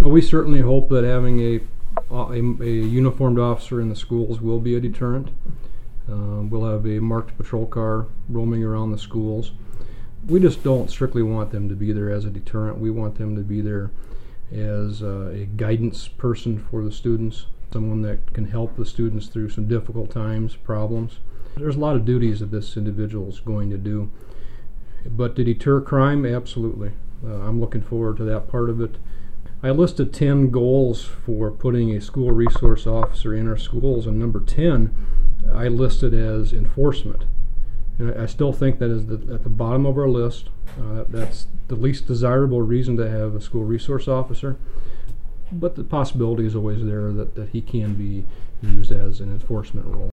Well, we certainly hope that having a uniformed officer in the schools will be a deterrent. We'll have a marked patrol car roaming around the schools. We just don't strictly want them to be there as a deterrent. We want them to be there as a guidance person for the students, someone that can help the students through some difficult times, problems. There's a lot of duties that this individual is going to do. But to deter crime, absolutely. I'm looking forward to that part of it. I listed 10 goals for putting a school resource officer in our schools, and number 10 I listed as enforcement. And I still think that is at the bottom of our list. That's the least desirable reason to have a school resource officer, but the possibility is always there that he can be used as an enforcement role.